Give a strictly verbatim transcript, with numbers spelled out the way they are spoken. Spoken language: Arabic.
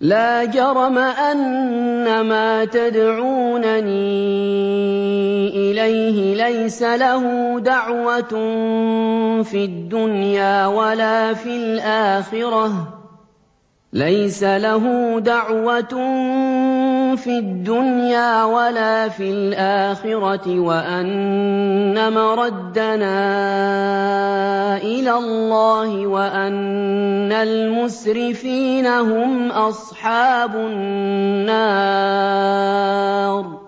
لَا جَرَمَ أَنَّ مَا تَدْعُونَنِي إِلَيْهِ لَيْسَ لَهُ دَعْوَةٌ فِي الدُّنْيَا وَلَا فِي الْآخِرَةِ لَيْسَ لَهُ دَعْوَةٌ فِي الدُّنْيَا وَلَا فِي الْآخِرَةِ وَأَنَّ مَرَدَّنَا إِلَى اللَّهِ وَأَنَّ الْمُسْرِفِينَ هُمْ أَصْحَابُ النَّارِ